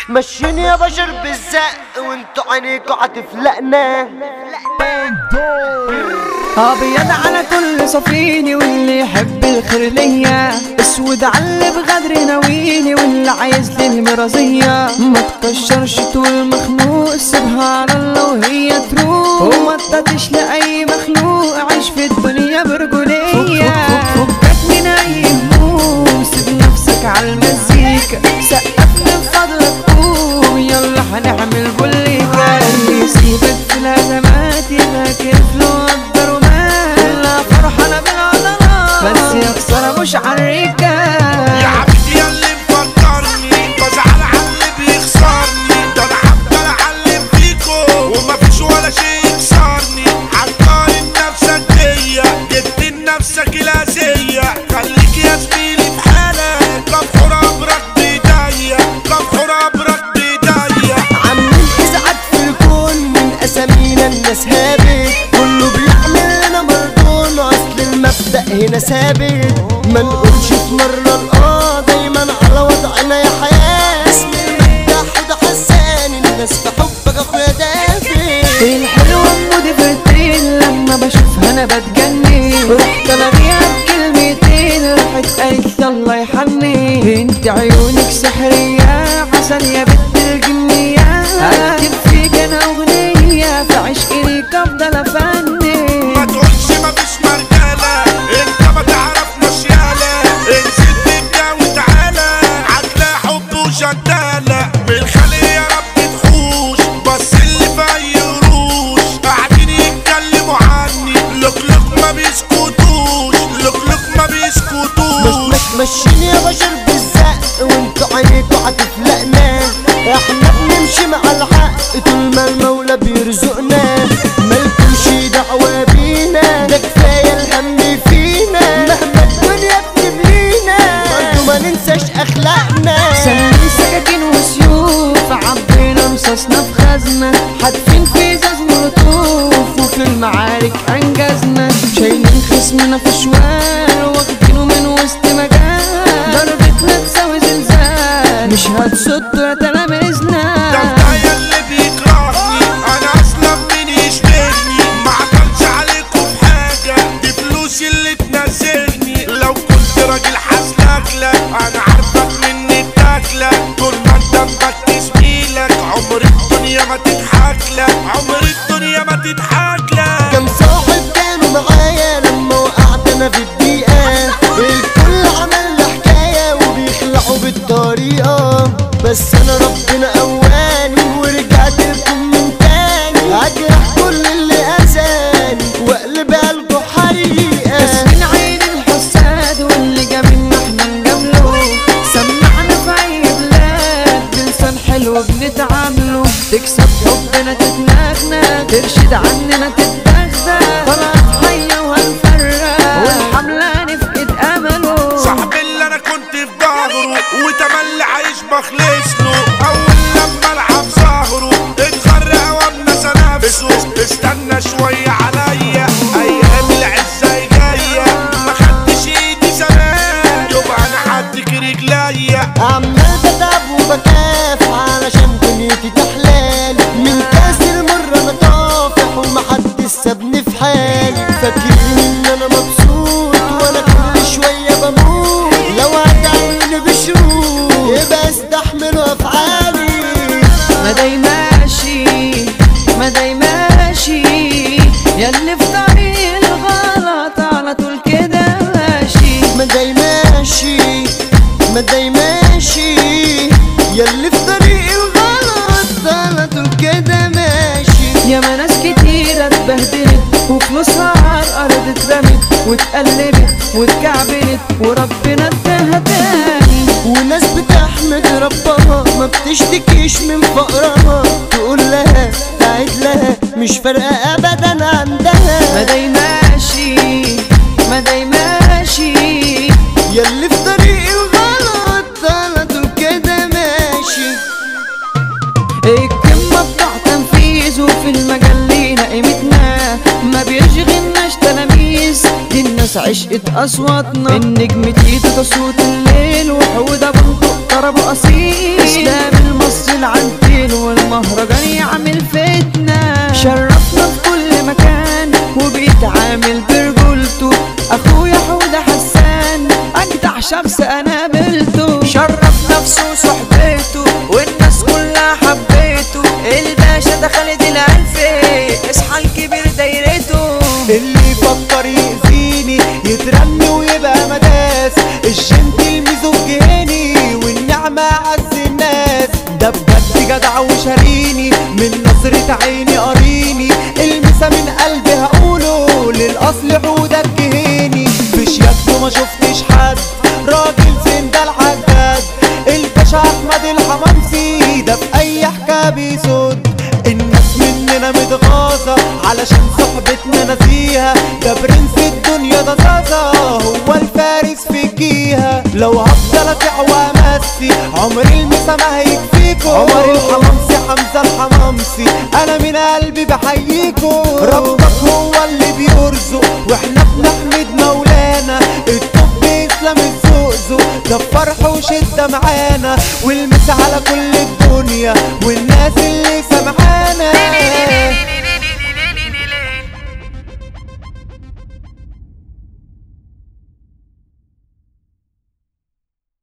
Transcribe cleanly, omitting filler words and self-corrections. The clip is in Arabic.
مشيني يا بشر بالزق وانتو عينيكوا هتفلقنا. ابيض على كل صفيني واللي يحب الخير ليا، اسود على اللي بغدر ناويني واللي عايز لي المرازية. ما تكشرش طول مخنوق، سيبها على الله وهي تروح، وما تطيش لاي مخلوق، عيش في الدنيا برجولية. فكك من اي هموم، سيب نفسك على المزيكا، سقف من فضلك قوم، يلا هنعمل بوليكا. اللي يسيبك في الازمات يبقى كيف بس يا خسارة مش عالريكة. يا عبيد يا اللي مفكرني بزعل على اللي بيخسرني، ده انا هفضل اعلم فيكو ومفيش ولا شيء يكسرني. هتقارن نفسك بيا، جبت لنفسك الأذية، خليك يا زميلي في حالك، كفر امرك بايديا، كفر امرك بايديا. عاملين ازعاج في الكون من اسامينا الناس هابت، كله بيعمل لنا مردون، اصل المبدأ هنا ثابت. ما نقولش في مرة دايما على وضعنا يا حياة، اسم المبدأ حدا حسان، الناس في حبك اخويا دافي. الحلوة مودي فتين، لما بشوفها انا بتجنن، رحت الغيها بكلمتين، راحت قالت يلا يحني. انت عيونك سحرية عسل يا بنت الجنية، اكتب فيك انا اغنية، في عشقي ليك افضل افني. ما تقولش مفيش مرجالة، انت ما تعرفناش يالا، انزل بينا وتعالى، هتلاقي حب وجدالة، من الخلق يا رب تحوش، بس اللي في اي قروش قاعدين يتكلموا عني، لوك ما بيسكتوش، لوك ما بيسكتوش. مشيني يا بشر بالزق وانتو عينيكوا هتفلقنا، احنا بنمشي مع الحق طول ما المولى بيرزقنا، مالكمش دعوة بينا، ده كفاية الهم فينا، مهما الدنيا بتبلينا برضو ما ننساش اخلاقنا. سنين سكاكين وسيوف، عبينا رصاصنا في خزنة، حاتفين في ازاز ملطوف، وفي المعارك انجزنا، شايلين خصمنا في شوال، واخدينه من وسط مجال، ضربتنا تساوي زلزال، مش هتصدوا يا تلاميذنا. ده الضايع اللي بيكرهني، انا اصلا مين يشبهني، ما عقلش عليكم في حاجة، دي فلوسي اللي تنزلني، لو كنت راجل حاسلكلك، انا عارفك مني بتاكلك، طول ما انت مبكي زميلك، عمر الدنيا ما تضحكلك، عمر الدنيا ما تضحكلك. كم صاحب كانوا معايا لما وقعت انا في الدقيقة، الكل عمل لي حكاية وبيخلعوا بالطريقة، بس انا ربنا قواني ورجعت لكم من تاني، اجرح كل اللي اذاني واقلب قلبه حريقة. بس من عين الحساد واللي جابلنا احنا نجامله، سمعنا في اي بلاد بلسان حلو بنتعامله، تكسب حبنا تتنغنى، ترشد عننا تتدغدغ، طلعت حية وهنفرق والحملة نفقد امله. صاحبي اللي انا كنت في ظهره وتملي عايش بخلصله، اول لما العب ظهره اتغرق وامنسى نفسه، استنى شوية عليا ايام العزة جاية، ما خدتش ايدي زمان يبقى انا هديك رجليا. عمال بتعب وبكافح علشان دنيتي تحلالي، من كاس المرة انا طافح ومحدش سابني في حالي، فاكرين ان انا مبسوط وانا كل شوية بموت، لو هتعيني بشروط يبقى استحملوا افعالي. مداي ماشي مداي ماشي، ياللي في طريق الغلط على طول كده ماشي. مداي ماشي مداي ماشي، ياللي في طريق الغلط على طول كده ماشي. ياما ناس كتيرة اتبهدلت وفلوسها عالأرض اترمت واتقلبت واتكعبلت وربنا اداها تاني، وناس بتحمد ربها ما بتشتكيش من فقرها، تقول لها تعيد لها مش فارقة ابدا عندها. مداي ماشي مداي ماشي، ياللي في طريق الغلط على طول كده ماشي. الكلمة بتاع تنفيذ وفي المجال لينا قيمتنا، ما بيشغلناش تلاميذ، دي الناس ناس عشقت اصواتنا، النجم تيتو ده صوت الليل، وحودة بندق طرب اصيل، اسلام المصري العنتيل والمهرجان يعمل فتنة، شرفنا في كل مكان وبيتعامل برجولته، اخويا حودة حسان اجدع شخص انا قابلته، شرف نفسه وصحبته والناس كلها حبيته، الباشا ده خالد الألفي اصحى الكبير دايرته، اللي يفكر يأذيني يترمي ويبقى مداس، الجنتل ميزوجيني والنعمة عز الناس، ده بجد جدع وشاريني من نظرة عيني قاريني، المسا من قلبي هقوله للأصل حودة الجهيني، في شياكته ما شفتش حد راجل زين ده العجاد، الباشا أحمد الحمامسي ده في أي حكاية بيصد، الناس مننا متغاظة علشان صحبتنا نسيها، ده برنس الدنيا ده زازا هو الفارس في جيها، لو هفضل ابيع وامسي عمري المسا ما هيكفيكو، عمر الحمامسي حمزة الحمامسي انا من قلبي بحييكو، ربك هو اللي بيرزق واحنا بنحمد مولانا، الطب اسلام الزقزق ده فرح وشدة معانا، والمسا على كل الدنيا والناس اللي